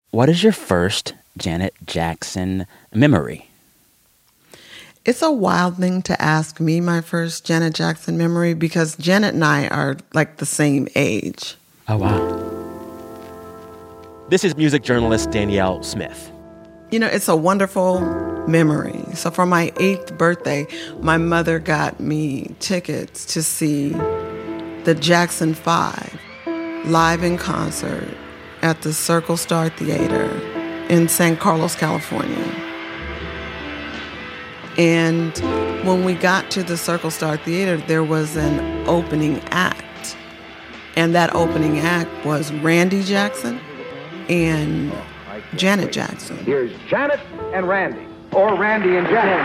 What is your first Janet Jackson memory? It's a wild thing to ask me my first Janet Jackson memory because Janet and I are like the same age. Oh, wow. This is music journalist Danielle Smith. You know, it's a wonderful memory. So for my 8th birthday, my mother got me tickets to see the Jackson 5 live in concert at the Circle Star Theater in San Carlos, California. And when we got to the Circle Star Theater, there was an opening act. And that opening act was Randy Jackson and Janet Jackson. Here's Janet and Randy, or Randy and Janet.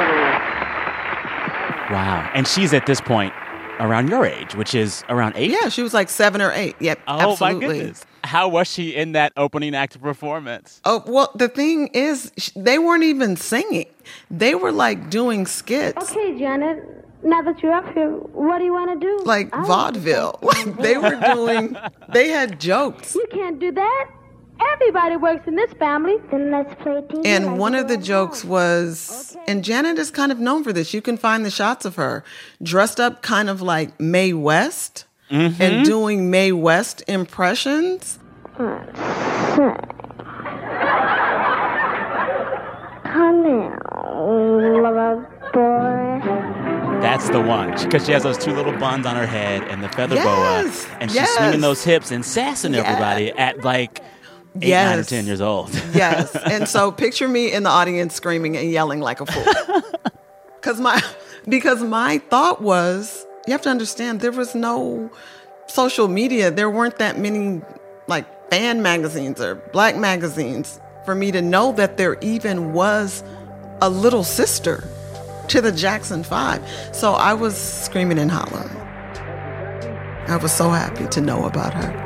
Wow. And she's at this point around your age, which is around 8? Yeah, she was like 7 or 8. Yep, Oh, absolutely. my goodness. How was she in that opening act performance? Oh, well, the thing is, they weren't even singing. They were like doing skits. Okay, Janet, now that you're up here, what do you want to do? Like vaudeville. Like they had jokes. You can't do that. Everybody works in this family. Then let's play team. And one of the jokes was, and Janet is kind of known for this. You can find the shots of her dressed up kind of like Mae West and doing Mae West impressions. Come here, little boy. That's the one. Because she has those 2 little buns on her head and the feather Yes, boa. And she's yes. swinging those hips and sassing everybody at like 8, 9, or 10 years old. Yes. And so picture me in the audience screaming and yelling like a fool. Because my thought was, you have to understand, there was no social media. There weren't that many like fan magazines or black magazines for me to know that there even was a little sister to the Jackson 5. So I was screaming and hollering. I was so happy to know about her.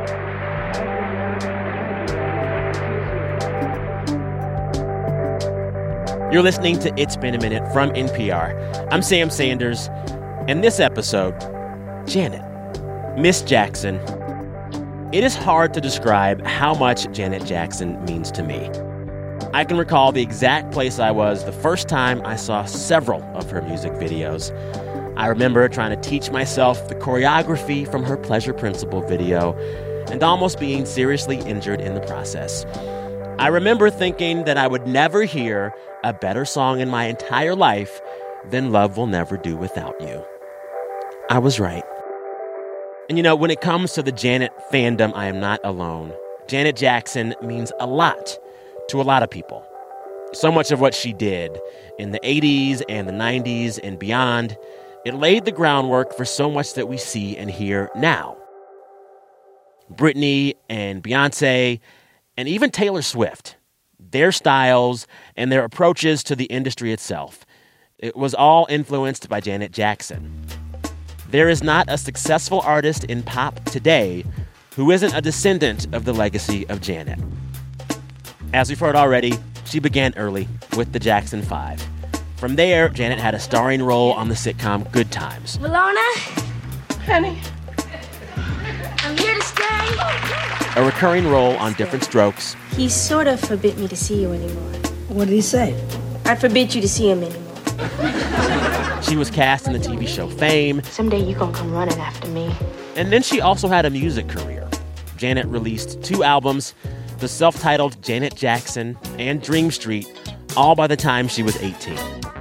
You're listening to It's Been a Minute from NPR. I'm Sam Sanders. And this episode, Janet, Miss Jackson. It is hard to describe how much Janet Jackson means to me. I can recall the exact place I was the first time I saw several of her music videos. I remember trying to teach myself the choreography from her Pleasure Principle video and almost being seriously injured in the process. I remember thinking that I would never hear a better song in my entire life than Love Will Never Do Without You. I was right. And you know, when it comes to the Janet fandom, I am not alone. Janet Jackson means a lot to a lot of people. So much of what she did in the 80s and the 90s and beyond, it laid the groundwork for so much that we see and hear now. Britney and Beyonce and even Taylor Swift, their styles and their approaches to the industry itself, it was all influenced by Janet Jackson. There is not a successful artist in pop today who isn't a descendant of the legacy of Janet. As we've heard already, she began early with the Jackson 5. From there, Janet had a starring role on the sitcom Good Times. Valona? Honey. I'm here to stay. A recurring role on Different Strokes. He sort of forbid me to see you anymore. What did he say? I forbid you to see him anymore. She was cast in the TV show Fame. Someday you gonna come running after me. And then she also had a music career. Janet released 2 albums, the self-titled Janet Jackson and Dream Street, all by the time she was 18.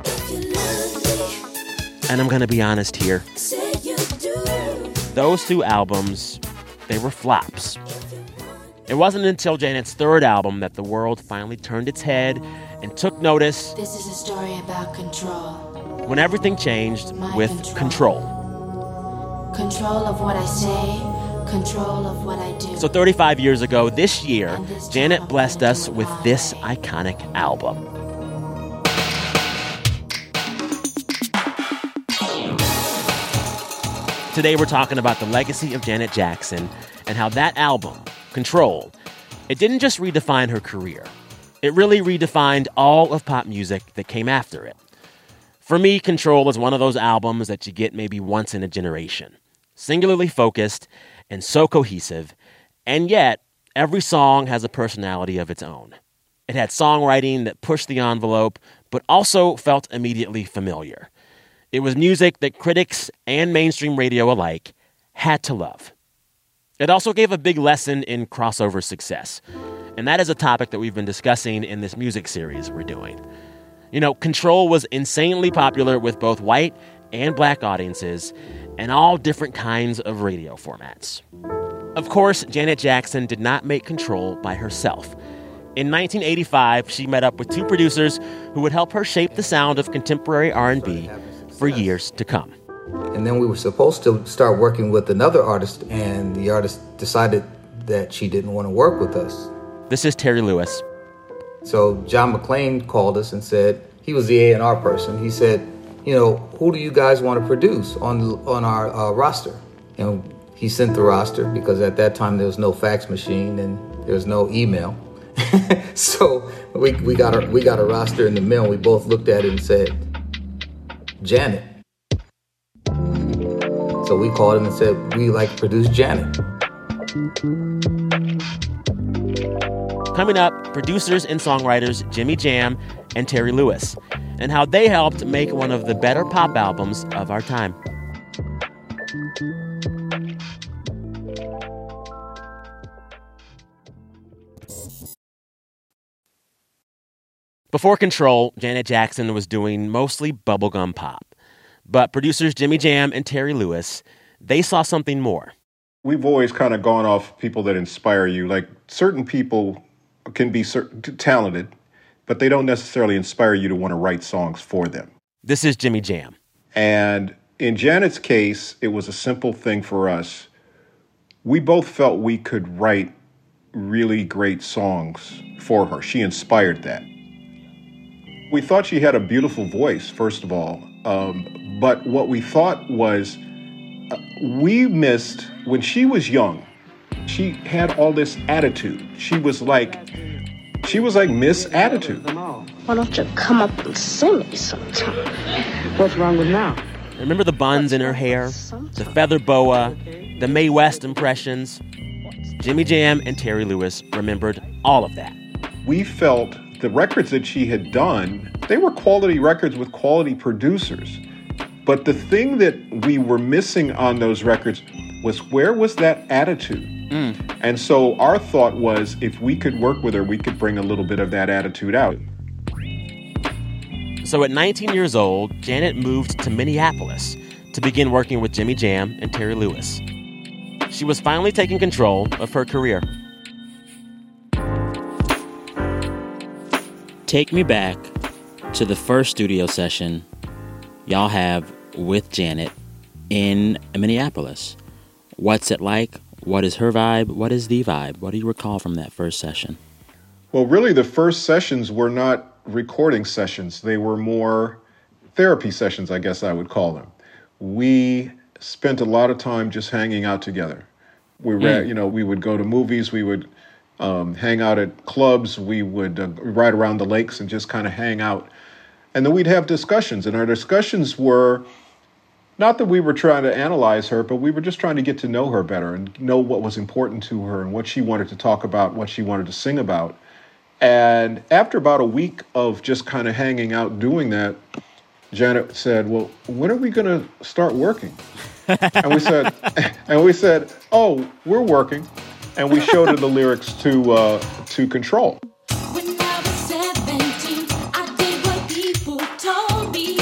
And I'm gonna be honest here. Those 2 albums, they were flops. It wasn't until Janet's 3rd album that the world finally turned its head and took notice. This is a story about control. When everything changed with Control. Control of what I say, control of what I do. So 35 years ago, this year, Janet blessed us with this iconic album. Today we're talking about the legacy of Janet Jackson and how that album, Control, it didn't just redefine her career. It really redefined all of pop music that came after it. For me, Control is one of those albums that you get maybe once in a generation. Singularly focused and so cohesive, and yet Every song has a personality of its own. It had songwriting that pushed the envelope, but also felt immediately familiar. It was music that critics and mainstream radio alike had to love. It also gave a big lesson in crossover success. And that is a topic that we've been discussing in this music series we're doing. You know, Control was insanely popular with both white and black audiences and all different kinds of radio formats. Of course, Janet Jackson did not make Control by herself. In 1985, she met up with two producers who would help her shape the sound of contemporary R&B for years to come. And then we were supposed to start working with another artist, and the artist decided that she didn't want to work with us. This is Terry Lewis. So John McClain called us and said, he was the A&R person. He said, you know, who do you guys want to produce on our roster? And he sent the roster because at that time there was no fax machine and there was no email. So we got a roster in the mail. We both looked at it and said, Janet. So we called him and said, we like to produce Janet. Coming up, producers and songwriters Jimmy Jam and Terry Lewis, and how they helped make one of the better pop albums of our time. Before Control, Janet Jackson was doing mostly bubblegum pop. But producers Jimmy Jam and Terry Lewis, they saw something more. We've always kind of gone off people that inspire you. Like, certain people can be talented, but they don't necessarily inspire you to want to write songs for them. This is Jimmy Jam. And in Janet's case, it was a simple thing for us. We both felt we could write really great songs for her. She inspired that. We thought she had a beautiful voice, first of all. But what we thought was we missed, when she was young, she had all this attitude. She was like Miss Attitude. Why don't you come up and sing me sometime? What's wrong with now? Remember the buns in her hair, the feather boa, the Mae West impressions? Jimmy Jam and Terry Lewis remembered all of that. We felt the records that she had done, they were quality records with quality producers. But the thing that we were missing on those records was, where was that attitude? And so our thought was, if we could work with her, we could bring a little bit of that attitude out. So at 19 years old, Janet moved to Minneapolis to begin working with Jimmy Jam and Terry Lewis. She was finally taking control of her career. Take me back to the first studio session y'all have with Janet in Minneapolis. What's it like? What is her vibe? What is the vibe? What do you recall from that first session? Well, really, the first sessions were not recording sessions. They were more therapy sessions, I guess I would call them. We spent a lot of time just hanging out together. We would go to movies. We would hang out at clubs. We would ride around the lakes and just kind of hang out. And then we'd have discussions. And our discussions were not that we were trying to analyze her, but we were just trying to get to know her better and know what was important to her and what she wanted to talk about, what she wanted to sing about. And after about a week of just kind of hanging out doing that, Janet said, well, when are we going to start working? And we said, oh, we're working. And we showed her the lyrics to Control. When I was 17, I did what people told me.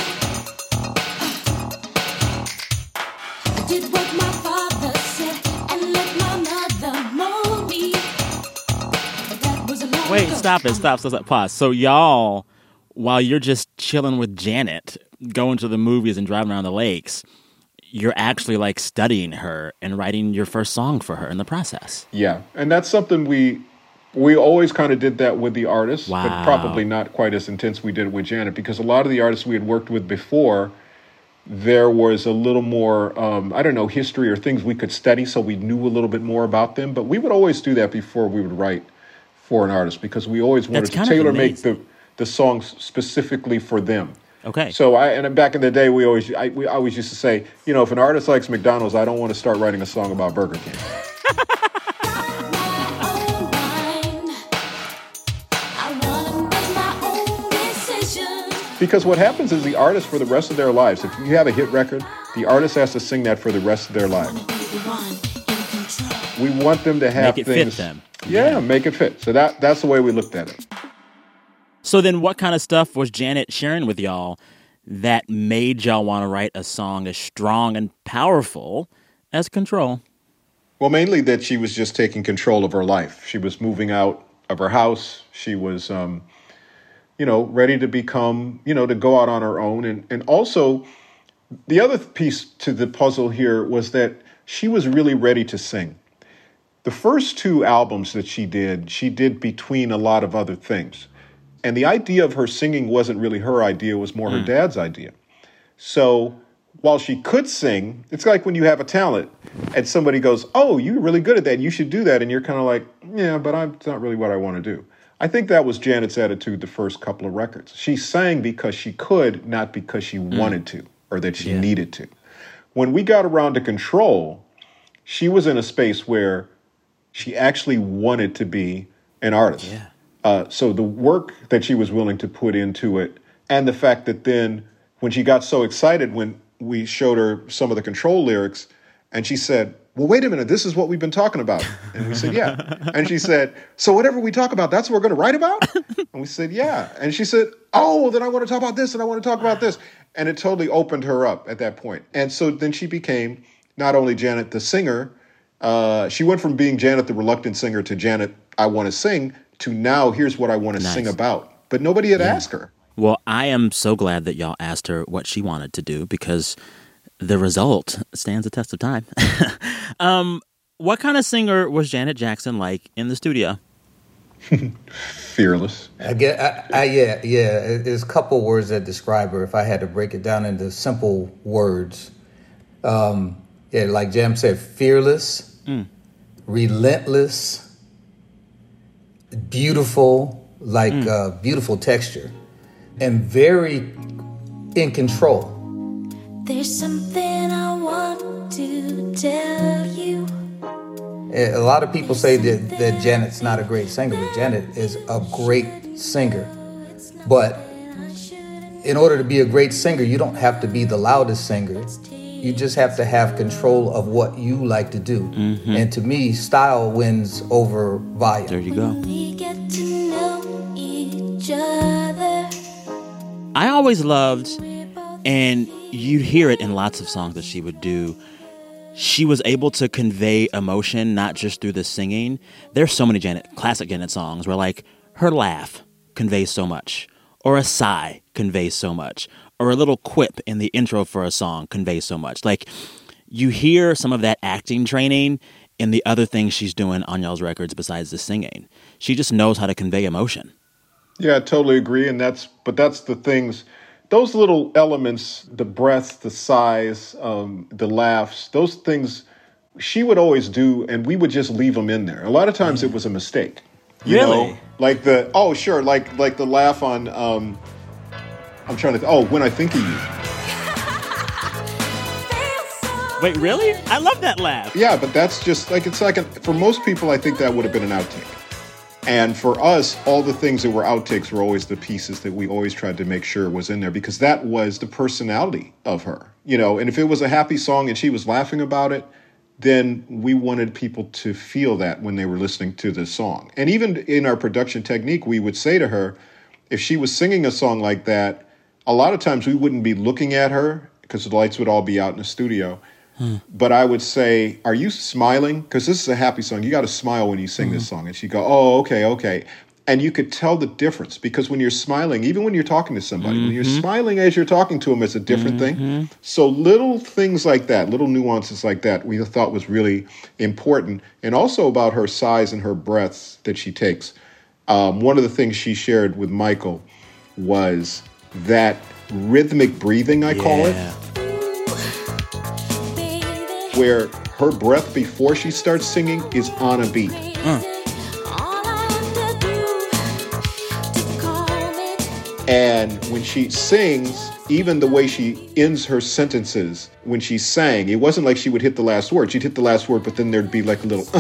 I did what my father said and let my mother mold me. But that was a long Wait, ago. stop, pause. So y'all, while you're just chilling with Janet, going to the movies and driving around the lakes, you're actually like studying her and writing your first song for her in the process. Yeah, and that's something we always kind of did that with the artists, Wow. but probably not quite as intense we did it with Janet, because a lot of the artists we had worked with before, there was a little more, history or things we could study so we knew a little bit more about them. But we would always do that before we would write for an artist, because we always wanted to tailor-make the songs specifically for them. Okay. So back in the day, we always used to say, if an artist likes McDonald's, I don't want to start writing a song about Burger King. My own Because what happens is the artist for the rest of their lives, if you have a hit record, the artist has to sing that for the rest of their lives. We want them to have make it things. fit them. Yeah, make it fit. So that's the way we looked at it. So then what kind of stuff was Janet sharing with y'all that made y'all want to write a song as strong and powerful as Control? Well, mainly that she was just taking control of her life. She was moving out of her house. She was, ready to become, to go out on her own. And also, the other piece to the puzzle here was that she was really ready to sing. The first two albums that she did between a lot of other things. And the idea of her singing wasn't really her idea, it was more her dad's idea. So while she could sing, it's like when you have a talent and somebody goes, oh, you're really good at that, you should do that. And you're kind of like, yeah, but it's not really what I want to do. I think that was Janet's attitude the first couple of records. She sang because she could, not because she wanted to or that she needed to. When we got around to Control, she was in a space where she actually wanted to be an artist. Yeah. So the work that she was willing to put into it, and the fact that then when she got so excited when we showed her some of the Control lyrics, and she said, well, wait a minute, this is what we've been talking about. And we said, yeah. And she said, so whatever we talk about, that's what we're going to write about? And we said, yeah. And she said, oh, well, then I want to talk about this and I want to talk about this. And it totally opened her up at that point. And so then she became not only Janet the singer, she went from being Janet the reluctant singer to Janet I want to sing, to now here's what I want to sing about. But nobody had asked her. Well, I am so glad that y'all asked her what she wanted to do, because the result stands the test of time. What kind of singer was Janet Jackson like in the studio? Fearless. Yeah. There's a couple words that describe her. If I had to break it down into simple words, like Jam said, fearless, relentless, beautiful, beautiful texture, and very in control. There's something I want to tell you. A lot of people say that Janet's not a great singer, but Janet is a great singer. But in order to be a great singer, you don't have to be the loudest singer. You just have to have control of what you like to do. Mm-hmm. And to me, style wins over volume. There you go. We get to know each other. I always loved, and you'd hear it in lots of songs that she would do, she was able to convey emotion not just through the singing. There's so many classic Janet songs where, like, her laugh conveys so much, or a sigh conveys so much, or a little quip in the intro for a song conveys so much. Like, you hear some of that acting training in the other things she's doing on y'all's records besides the singing. She just knows how to convey emotion. Yeah, I totally agree. But that's the things, those little elements, the breaths, the sighs, the laughs, those things she would always do, and we would just leave them in there. A lot of times it was a mistake. You know? Like the, like the laugh on, I'm trying to, When I Think of You. Wait, really? I love that laugh. Yeah, but that's just, like, it's like, for most people, I think that would have been an outtake. And for us, all the things that were outtakes were always the pieces that we always tried to make sure was in there, because that was the personality of her, and if it was a happy song and she was laughing about it, then we wanted people to feel that when they were listening to the song. And even in our production technique, we would say to her, if she was singing a song like that, a lot of times we wouldn't be looking at her because the lights would all be out in the studio. But I would say, are you smiling? Because this is a happy song. You got to smile when you sing this song. And she'd go, oh, okay. And you could tell the difference, because when you're smiling, even when you're talking to somebody, when you're smiling as you're talking to them, it's a different thing. So little things like that, little nuances like that, we thought was really important. And also about her sighs and her breaths that she takes. One of the things she shared with Michael was that rhythmic breathing, I call it. Where her breath before she starts singing is on a beat. And when she sings, even the way she ends her sentences when she sang, it wasn't like she would hit the last word. She'd hit the last word, but then there'd be like a little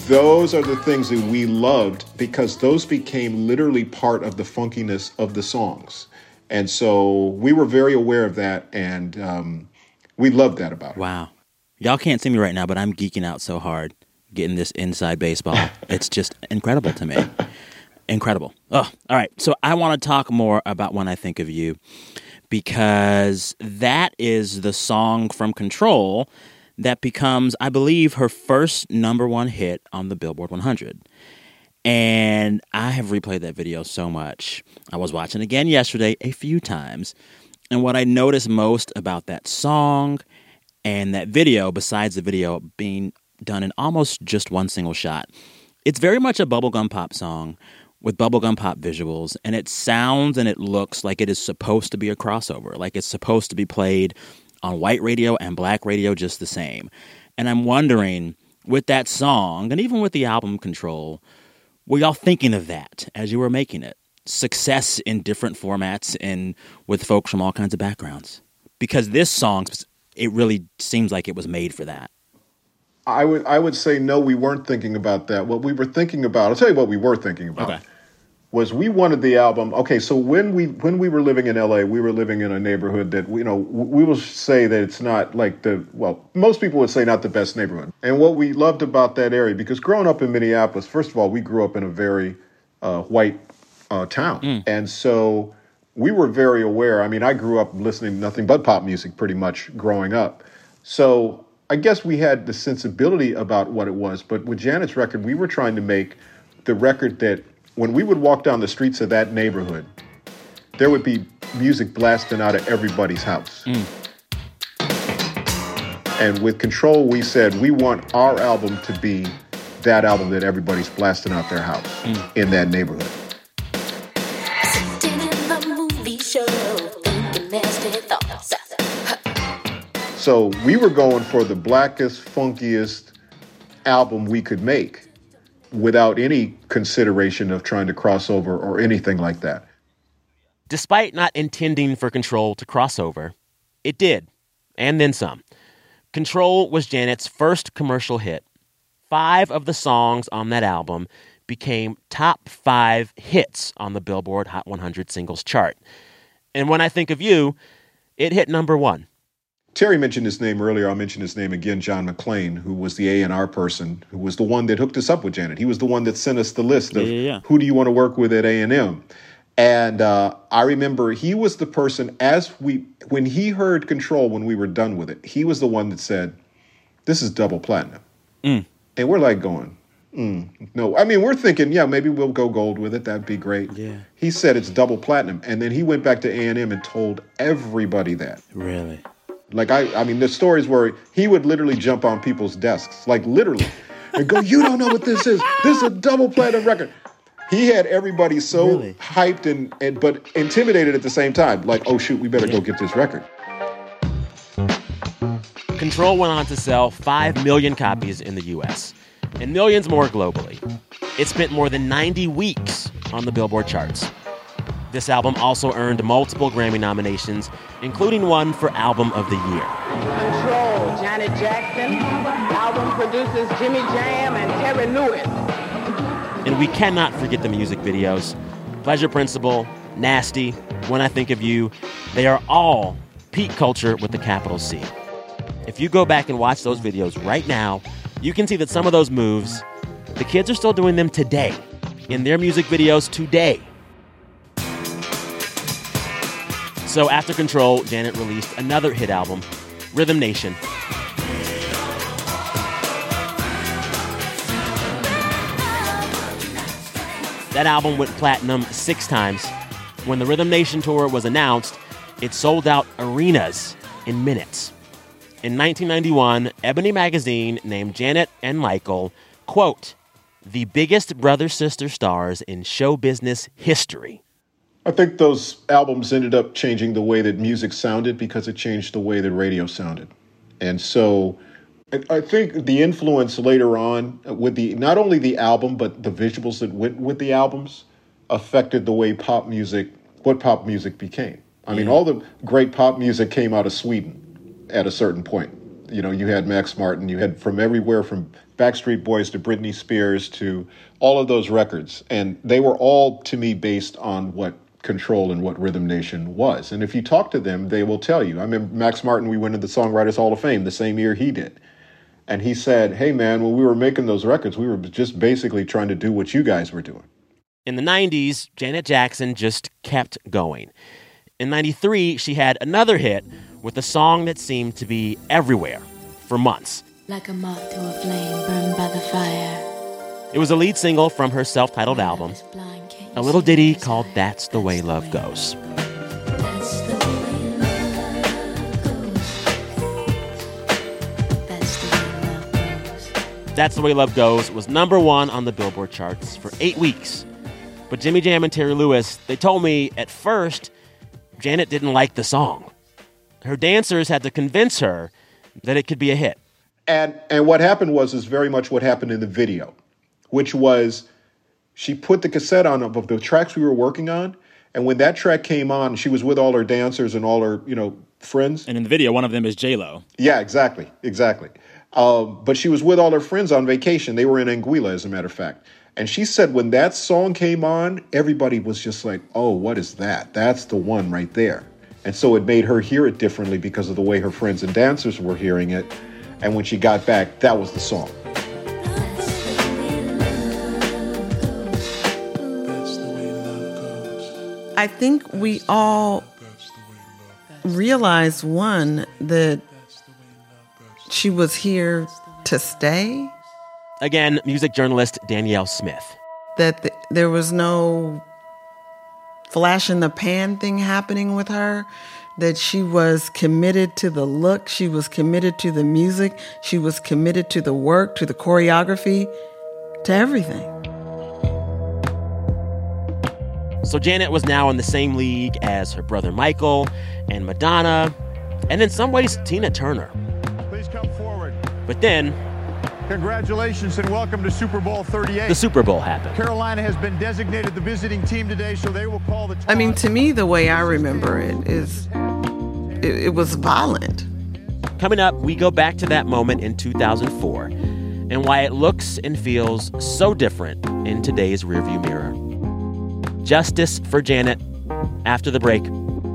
those are the things that we loved because those became literally part of the funkiness of the songs. And so we were very aware of that, and we loved that about it. Wow. Y'all can't see me right now, but I'm geeking out so hard getting this inside baseball. It's just incredible to me. Incredible. Oh, all right. So I want to talk more about When I Think of You because that is the song from Control that becomes, I believe, her first #1 hit on the Billboard 100. And I have replayed that video so much. I was watching again yesterday a few times. And what I noticed most about that song and that video, besides the video being done in almost just one single shot, it's very much a bubblegum pop song with bubblegum pop visuals. And it sounds and it looks like it is supposed to be a crossover, like it's supposed to be played on white radio and black radio just the same. And I'm wondering, with that song, and even with the album Control, were y'all thinking of that as you were making it? Success in different formats and with folks from all kinds of backgrounds? Because this song, it really seems like it was made for that. I would say no, we weren't thinking about that. What we were thinking about, I'll tell you what we were thinking about. Okay. Was we wanted the album. Okay, so when we were living in LA, we were living in a neighborhood that we will say that it's not like most people would say not the best neighborhood. And what we loved about that area, because growing up in Minneapolis, first of all, we grew up in a very white town, and so we were very aware. I mean, I grew up listening to nothing but pop music pretty much growing up, so I guess we had the sensibility about what it was. But with Janet's record, we were trying to make the record that when we would walk down the streets of that neighborhood, there would be music blasting out of everybody's house. And with Control, we said we want our album to be that album that everybody's blasting out their house in that neighborhood. Sitting in the movie show, thinking nasty thoughts. So we were going for the blackest, funkiest album we could make without any consideration of trying to cross over or anything like that. Despite not intending for Control to cross over, it did, and then some. Control was Janet's first commercial hit. 5 of the songs on that album became top 5 hits on the Billboard Hot 100 singles chart. And When I Think of You, it hit #1. Terry mentioned his name earlier. I'll mention his name again, John McClain, who was the A&R person, who was the one that hooked us up with Janet. He was the one that sent us the list of who do you want to work with at A&M. And I remember he was the person, when he heard Control, when we were done with it, he was the one that said, this is double platinum. And we're like going, no. I mean, we're thinking, yeah, maybe we'll go gold with it. That'd be great. Yeah. He said it's double platinum. And then he went back to A&M and told everybody that. Really? Like, I mean, the stories where he would literally jump on people's desks, like literally, and go, you don't know what this is. This is a double platinum record. He had everybody so hyped and but intimidated at the same time. Like, oh, shoot, we better go get this record. Control went on to sell 5 million copies in the U.S. and millions more globally. It spent more than 90 weeks on the Billboard charts. This album also earned multiple Grammy nominations, including one for Album of the Year. Control, Janet Jackson. Album producers Jimmy Jam and Terry Lewis. And we cannot forget the music videos. Pleasure Principle, Nasty, When I Think of You, they are all peak culture with the capital C. If you go back and watch those videos right now, you can see that some of those moves, the kids are still doing them today, in their music videos today. So after Control, Janet released another hit album, Rhythm Nation. That album went platinum 6 times. When the Rhythm Nation tour was announced, it sold out arenas in minutes. In 1991, Ebony magazine named Janet and Michael, quote, the biggest brother-sister stars in show business history. I think those albums ended up changing the way that music sounded because it changed the way that radio sounded. And so I think the influence later on with not only the album, but the visuals that went with the albums affected the way what pop music became. I mean, all the great pop music came out of Sweden at a certain point. you had Max Martin, you had from everywhere from Backstreet Boys to Britney Spears to all of those records. And they were all, to me, based on what Control and what Rhythm Nation was. And if you talk to them, they will tell you. I remember Max Martin, we went to the Songwriters Hall of Fame the same year he did. And he said, hey, man, when we were making those records, we were just basically trying to do what you guys were doing. In the 90s, Janet Jackson just kept going. In 93, she had another hit with a song that seemed to be everywhere for months. Like a moth to a flame burned by the fire. It was a lead single from her self-titled album, a little ditty called That's the Way Love Goes. That's the Way Love Goes was number one on the Billboard charts for 8 weeks. But Jimmy Jam and Terry Lewis, they told me at first Janet didn't like the song. Her dancers had to convince her that it could be a hit. And what happened is very much what happened in the video, which was she put the cassette on of the tracks we were working on. And when that track came on, she was with all her dancers and all her, friends. And in the video, one of them is J-Lo. Yeah, exactly. But she was with all her friends on vacation. They were in Anguilla, as a matter of fact. And she said when that song came on, everybody was just like, oh, what is that? That's the one right there. And so it made her hear it differently because of the way her friends and dancers were hearing it. And when she got back, that was the song. I think we all realized, one, that she was here to stay. Again, music journalist Danielle Smith. That there was no flash in the pan thing happening with her. That she was committed to the look. She was committed to the music. She was committed to the work, to the choreography, to everything. So Janet was now in the same league as her brother Michael and Madonna, and in some ways, Tina Turner. Please come forward. But then, congratulations and welcome to Super Bowl 38. The Super Bowl happened. Carolina has been designated the visiting team today, so they will call the toss. I mean, to me, the way I remember it is it was violent. Coming up, we go back to that moment in 2004 and why it looks and feels so different in today's rearview mirror. Justice for Janet after the break.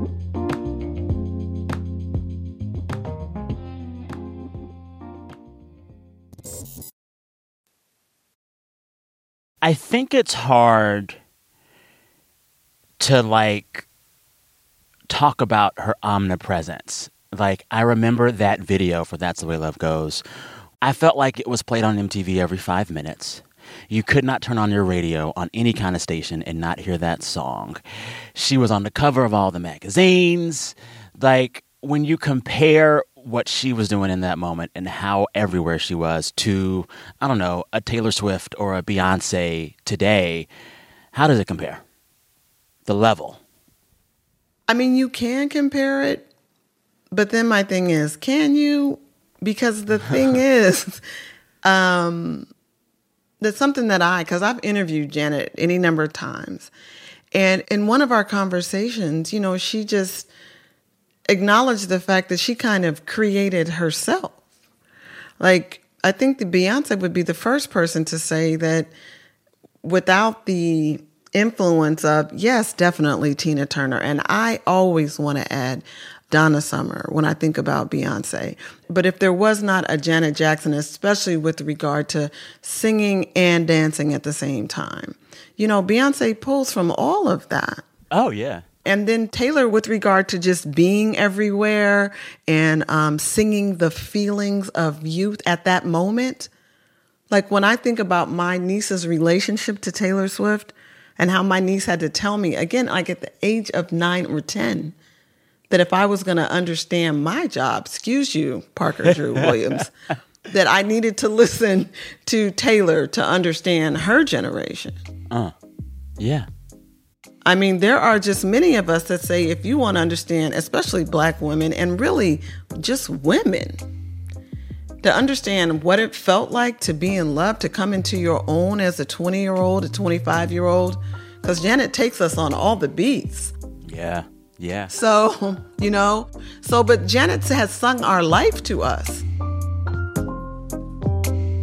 I think it's hard to, talk about her omnipresence. I remember that video for That's the Way Love Goes. I felt like it was played on MTV every 5 minutes. You could not turn on your radio on any kind of station and not hear that song. She was on the cover of all the magazines. When you compare what she was doing in that moment and how everywhere she was to, I don't know, a Taylor Swift or a Beyonce today, how does it compare? The level. I mean, you can compare it, but then my thing is, can you? Because the thing is, that's something that because I've interviewed Janet any number of times. And in one of our conversations, she just acknowledged the fact that she kind of created herself. I think that Beyonce would be the first person to say that without the influence of, yes, definitely Tina Turner. And I always want to add Donna Summer when I think about Beyonce. But if there was not a Janet Jackson, especially with regard to singing and dancing at the same time, Beyonce pulls from all of that. Oh, yeah. And then Taylor, with regard to just being everywhere and singing the feelings of youth at that moment. When I think about my niece's relationship to Taylor Swift and how my niece had to tell me, again, at the age of 9 or 10, that if I was going to understand my job, excuse you, Parker Drew Williams, that I needed to listen to Taylor to understand her generation. Yeah. I mean, there are just many of us that say if you want to understand, especially Black women and really just women, to understand what it felt like to be in love, to come into your own as a 20-year-old, a 25-year-old, because Janet takes us on all the beats. Yeah. So, but Janet has sung our life to us.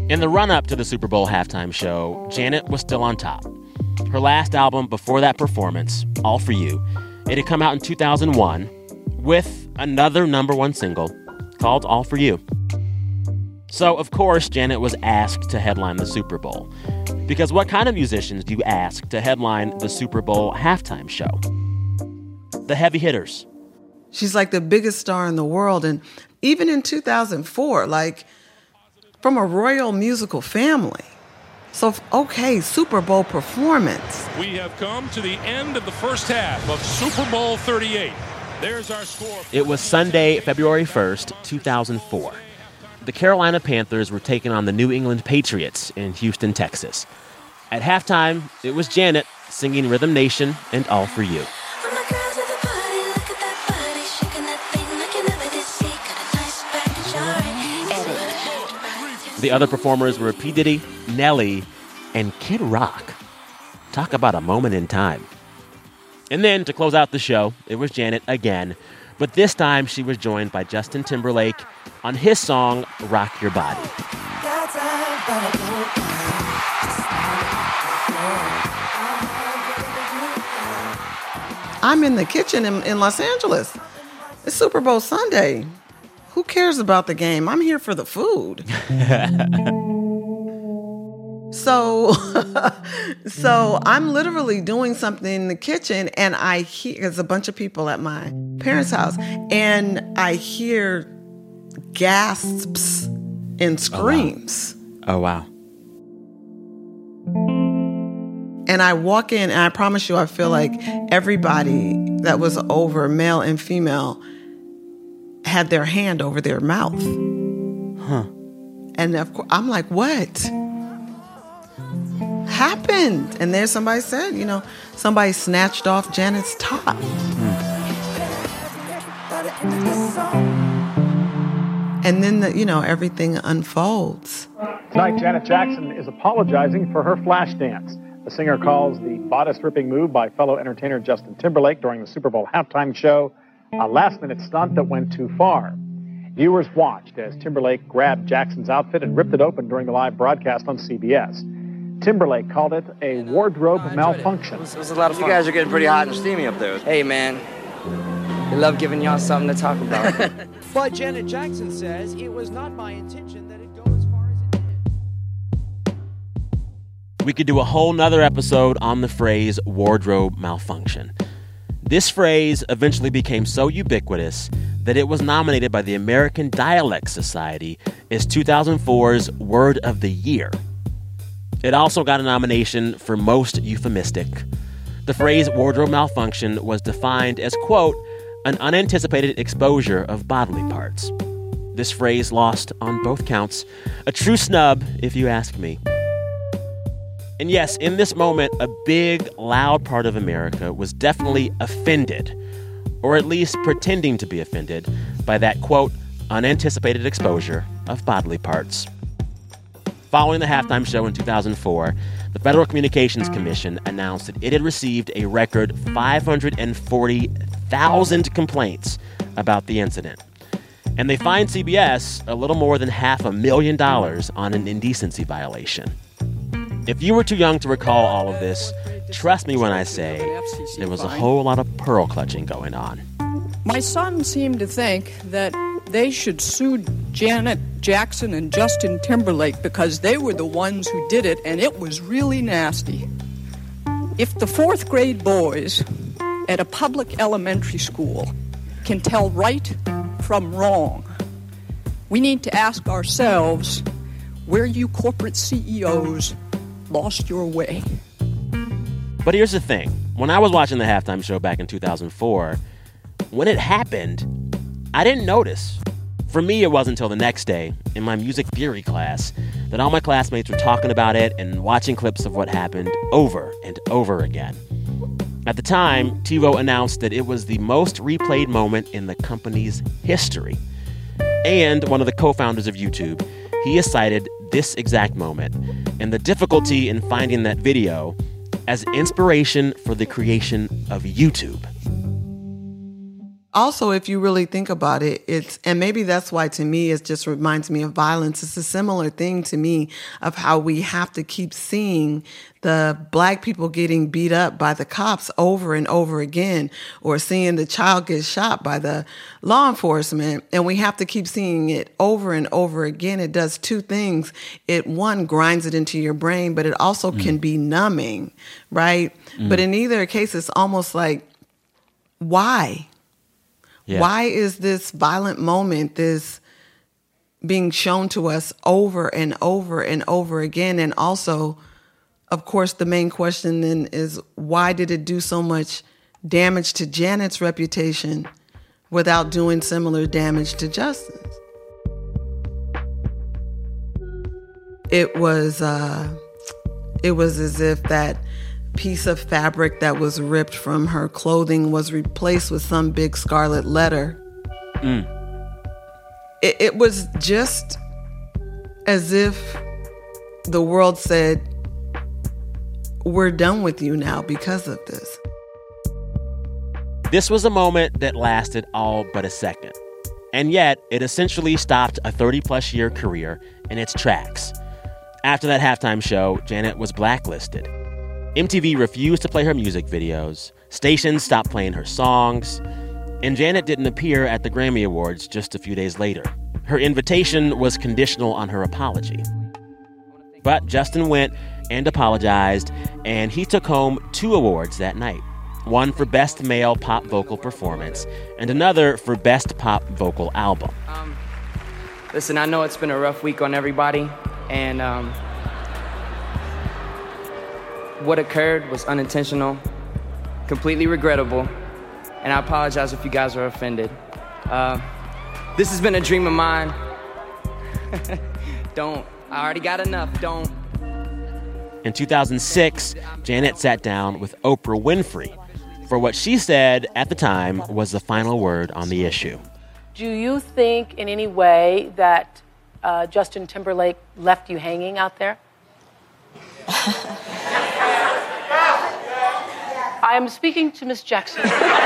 In the run-up to the Super Bowl halftime show, Janet was still on top. Her last album before that performance, All For You, it had come out in 2001 with another number one single called All For You. So, of course, Janet was asked to headline the Super Bowl. Because what kind of musicians do you ask to headline the Super Bowl halftime show? The heavy hitters. She's like the biggest star in the world. And even in 2004, like, from a royal musical family. So, okay, Super Bowl performance. We have come to the end of the first half of Super Bowl 38. There's our score. It was Sunday, February 1st, 2004. The Carolina Panthers were taking on the New England Patriots in Houston, Texas. At halftime, it was Janet singing Rhythm Nation and All For You. The other performers were P. Diddy, Nelly, and Kid Rock. Talk about a moment in time. And then, to close out the show, it was Janet again. But this time, she was joined by Justin Timberlake on his song, Rock Your Body. I'm in the kitchen in Los Angeles. It's Super Bowl Sunday. Who cares about the game? I'm here for the food. So I'm literally doing something in the kitchen, and I hear there's a bunch of people at my parents' house, and I hear gasps and screams. Oh, wow. And I walk in, and I promise you, I feel like everybody that was over, male and female, had their hand over their mouth. Huh. And of course, I'm like, what happened? And there somebody said, somebody snatched off Janet's top. And then, everything unfolds. Tonight, Janet Jackson is apologizing for her flash dance. The singer calls the bodice-ripping move by fellow entertainer Justin Timberlake during the Super Bowl halftime show a last-minute stunt that went too far. Viewers watched as Timberlake grabbed Jackson's outfit and ripped it open during the live broadcast on CBS. Timberlake called it a wardrobe malfunction. It was a lot of fun. You guys are getting pretty hot and steamy up there. Hey, man. We love giving y'all something to talk about. But Janet Jackson says it was not my intention that it go as far as it did. We could do a whole nother episode on the phrase wardrobe malfunction. This phrase eventually became so ubiquitous that it was nominated by the American Dialect Society as 2004's Word of the Year. It also got a nomination for Most Euphemistic. The phrase wardrobe malfunction was defined as, quote, an unanticipated exposure of bodily parts. This phrase lost on both counts. A true snub, if you ask me. And yes, in this moment, a big, loud part of America was definitely offended, or at least pretending to be offended, by that, quote, unanticipated exposure of bodily parts. Following the halftime show in 2004, the Federal Communications Commission announced that it had received a record 540,000 complaints about the incident. And they fined CBS a little more than $500,000 on an indecency violation. If you were too young to recall all of this, trust me when I say there was a whole lot of pearl clutching going on. My son seemed to think that they should sue Janet Jackson and Justin Timberlake because they were the ones who did it, and it was really nasty. If the fourth grade boys at a public elementary school can tell right from wrong, we need to ask ourselves where you corporate CEOs lost your way. But here's the thing. When I was watching the halftime show back in 2004, when it happened, I didn't notice. For me, it wasn't until the next day in my music theory class that all my classmates were talking about it and watching clips of what happened over and over again. At the time, TiVo announced that it was the most replayed moment in the company's history. And one of the co-founders of YouTube, he has cited this exact moment and the difficulty in finding that video as inspiration for the creation of YouTube. Also, if you really think about it, and maybe that's why to me it just reminds me of violence. It's a similar thing to me of how we have to keep seeing the Black people getting beat up by the cops over and over again, or seeing the child get shot by the law enforcement. And we have to keep seeing it over and over again. It does two things. It, one, grinds it into your brain, but it also can be numbing, right? But in either case, it's almost like, why? Yeah. Why is this violent moment, this being shown to us over and over and over again? And also, of course, the main question then is, why did it do so much damage to Janet's reputation without doing similar damage to Justin's? It was as if that piece of fabric that was ripped from her clothing was replaced with some big scarlet letter. It was just as if the world said, we're done with you now because of this. This was a moment that lasted all but a second. And yet, it essentially stopped a 30-plus year career in its tracks. After that halftime show, Janet was blacklisted. MTV refused to play her music videos, stations stopped playing her songs, and Janet didn't appear at the Grammy Awards just a few days later. Her invitation was conditional on her apology. But Justin went and apologized, and he took home 2 awards that night. One for Best Male Pop Vocal Performance, and another for Best Pop Vocal Album. Listen, I know it's been a rough week on everybody, and what occurred was unintentional, completely regrettable, and I apologize if you guys are offended. This has been a dream of mine. I already got enough, don't. In 2006, Janet sat down with Oprah Winfrey for what she said at the time was the final word on the issue. Do you think in any way that Justin Timberlake left you hanging out there? I am speaking to Miss Jackson.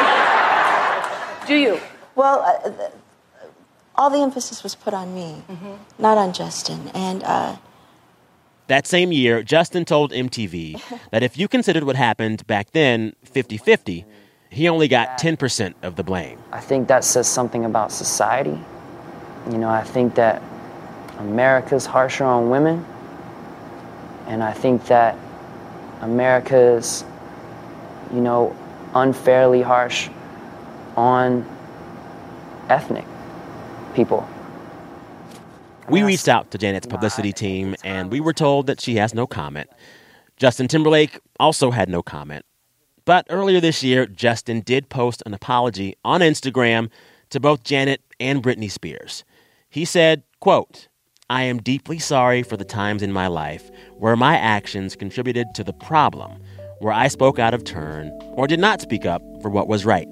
Do you? Well, all the emphasis was put on me, not on Justin. And that same year, Justin told MTV that if you considered what happened back then 50-50, he only got 10% of the blame. I think that says something about society. You know, I think that America's harsher on women. And I think that America's, you know, unfairly harsh on ethnic people. We reached out to Janet's publicity team, and we were told that she has no comment. Justin Timberlake also had no comment. But earlier this year, Justin did post an apology on Instagram to both Janet and Britney Spears. He said, quote, "I am deeply sorry for the times in my life where my actions contributed to the problem, where I spoke out of turn or did not speak up for what was right."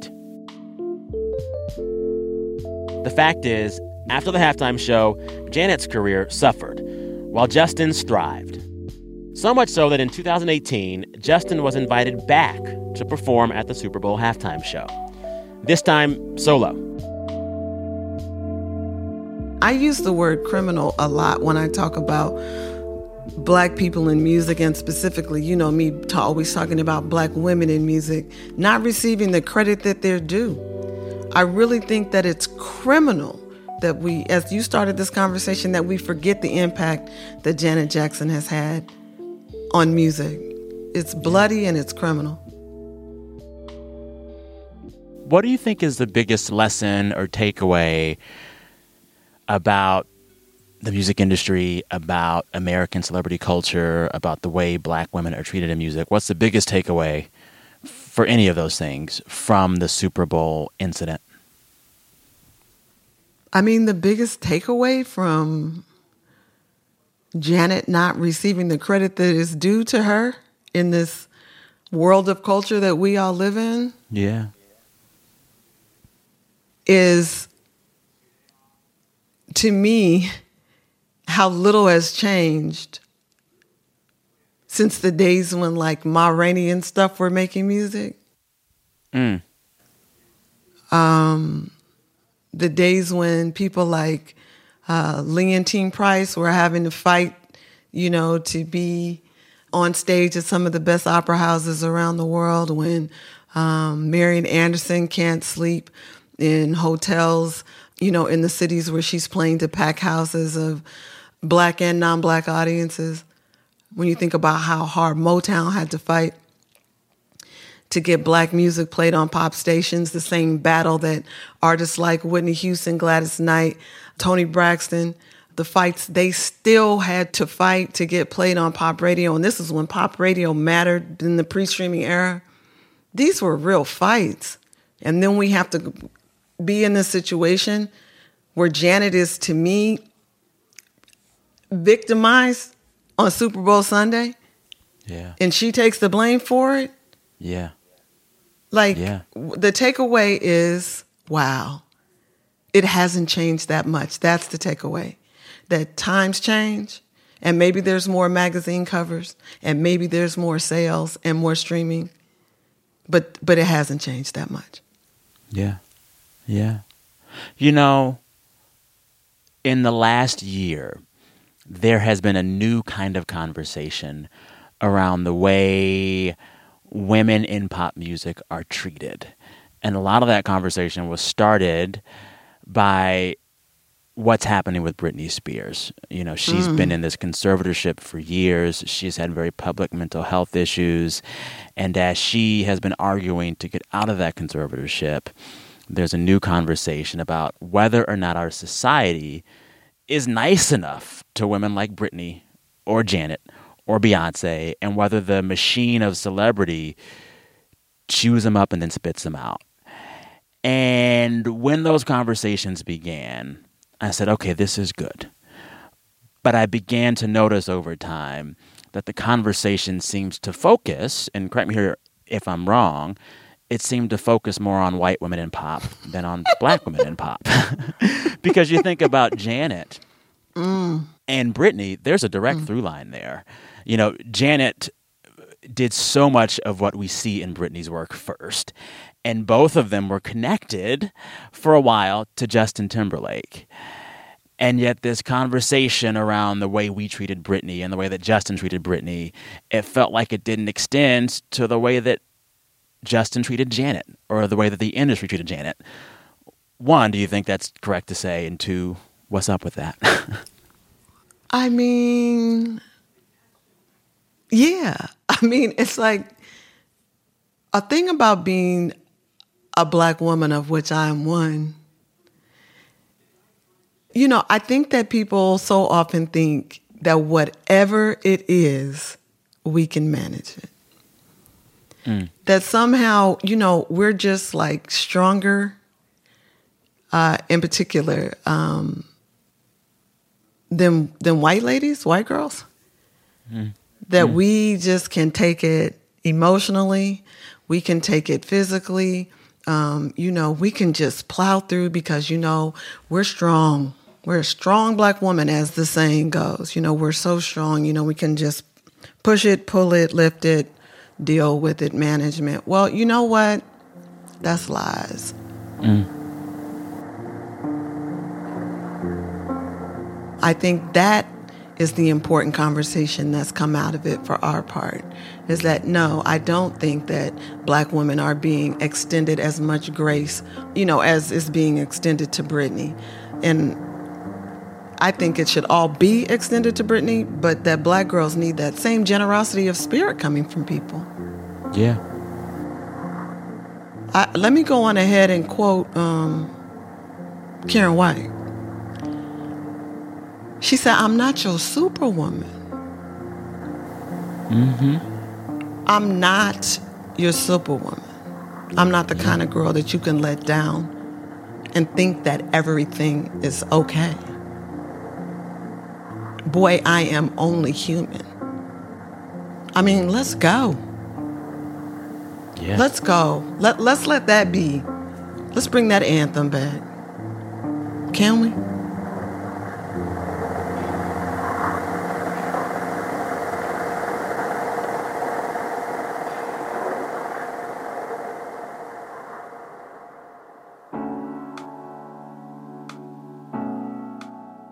The fact is, after the halftime show, Janet's career suffered, while Justin's thrived. So much so that in 2018, Justin was invited back to perform at the Super Bowl halftime show. This time, solo. I use the word criminal a lot when I talk about Black people in music, and specifically, you know, me always talking about Black women in music, not receiving the credit that they're due. I really think that it's criminal that we, as you started this conversation, that we forget the impact that Janet Jackson has had on music. It's bloody and it's criminal. What do you think is the biggest lesson or takeaway about the music industry, about American celebrity culture, about the way Black women are treated in music? What's the biggest takeaway for any of those things from the Super Bowl incident? I mean, the biggest takeaway from Janet not receiving the credit that is due to her in this world of culture that we all live in, is, to me, how little has changed since the days when, like, Ma Rainey and stuff were making music. The days when people like Leontine Price were having to fight, to be on stage at some of the best opera houses around the world, when Marian Anderson can't sleep in hotels, in the cities where she's playing to pack houses of Black and non-Black audiences. When you think about how hard Motown had to fight to get Black music played on pop stations, the same battle that artists like Whitney Houston, Gladys Knight, Toni Braxton, the fights they still had to fight to get played on pop radio. And this is when pop radio mattered in the pre-streaming era. These were real fights. And then we have to be in this situation where Janet is, to me, victimized on Super Bowl Sunday. Yeah. And she takes the blame for it. Yeah. The takeaway is, wow, it hasn't changed that much. That's the takeaway. That times change, and maybe there's more magazine covers, and maybe there's more sales and more streaming, but it hasn't changed that much. Yeah. Yeah. In the last year, there has been a new kind of conversation around the way women in pop music are treated. And a lot of that conversation was started by what's happening with Britney Spears. She's been in this conservatorship for years. She's had very public mental health issues. And as she has been arguing to get out of that conservatorship, there's a new conversation about whether or not our society is nice enough to women like Britney or Janet or Beyonce, and whether the machine of celebrity chews them up and then spits them out. And when those conversations began, I said, okay, this is good. But I began to notice over time that the conversation seems to focus, and correct me here if I'm wrong, it seemed to focus more on white women in pop than on Black women in pop. Because you think about Janet and Britney, there's a direct through line there. Janet did so much of what we see in Britney's work first. And both of them were connected for a while to Justin Timberlake. And yet this conversation around the way we treated Britney and the way that Justin treated Britney, it felt like it didn't extend to the way that Justin treated Janet or the way that the industry treated Janet. One, do you think that's correct to say? And two, what's up with that? I mean, yeah. It's like a thing about being a Black woman, of which I am one. I think that people so often think that whatever it is, we can manage it. That somehow, we're just like stronger, in particular, than white ladies, white girls. That we just can take it emotionally, we can take it physically, we can just plow through because, we're strong. We're a strong Black woman, as the saying goes. We're so strong, we can just push it, pull it, lift it, deal with it, management. Well, you know what? That's lies. I think that is the important conversation that's come out of it for our part, is that no, I don't think that Black women are being extended as much grace, as is being extended to Britney. And I think it should all be extended to Britney, but that Black girls need that same generosity of spirit coming from people. Yeah. Let me go on ahead and quote Karen White. She said, "I'm not your superwoman. I'm not your superwoman. I'm not the kind of girl that you can let down and think that everything is okay. Boy, I am only human." Let's go. Yeah. Let's go. Let's let that be. Let's bring that anthem back. Can we?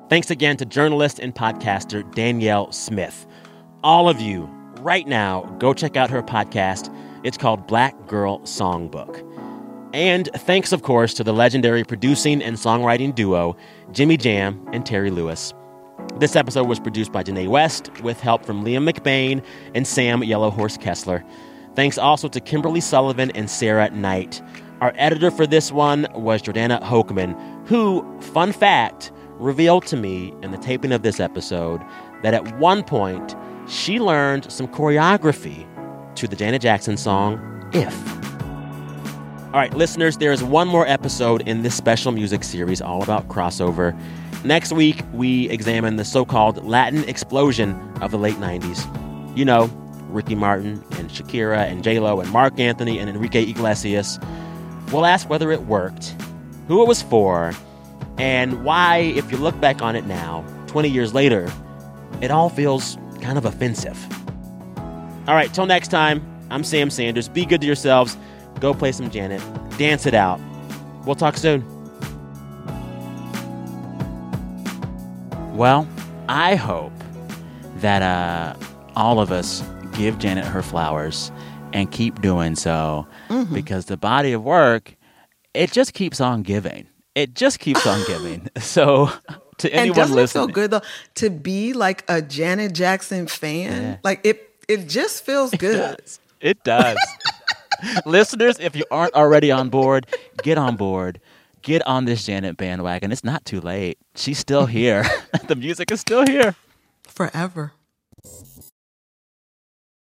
Thanks again to journalist and podcaster Danielle Smith. All of you, right now, go check out her podcast. It's called Black Girl Songbook. And thanks, of course, to the legendary producing and songwriting duo, Jimmy Jam and Terry Lewis. This episode was produced by Janae West with help from Liam McBain and Sam Yellowhorse Kessler. Thanks also to Kimberly Sullivan and Sarah Knight. Our editor for this one was Jordana Hochman, who, fun fact, revealed to me in the taping of this episode that at one point she learned some choreography to the Janet Jackson song, If. All right, listeners, there is one more episode in this special music series all about crossover. Next week, we examine the so-called Latin explosion of the late 90s. You know, Ricky Martin and Shakira and J-Lo and Marc Anthony and Enrique Iglesias. We'll ask whether it worked, who it was for, and why, if you look back on it now, 20 years later, it all feels kind of offensive. All right, till next time, I'm Sam Sanders. Be good to yourselves. Go play some Janet. Dance it out. We'll talk soon. Well, I hope that all of us give Janet her flowers and keep doing so, because the body of work, it just keeps on giving. It just keeps on giving. So to anyone and doesn't listening, it feel good though to be like a Janet Jackson fan? Yeah. Like it just feels good. It does. Listeners, if you aren't already on board, get on board. Get on this Janet bandwagon. It's not too late. She's still here. The music is still here. Forever.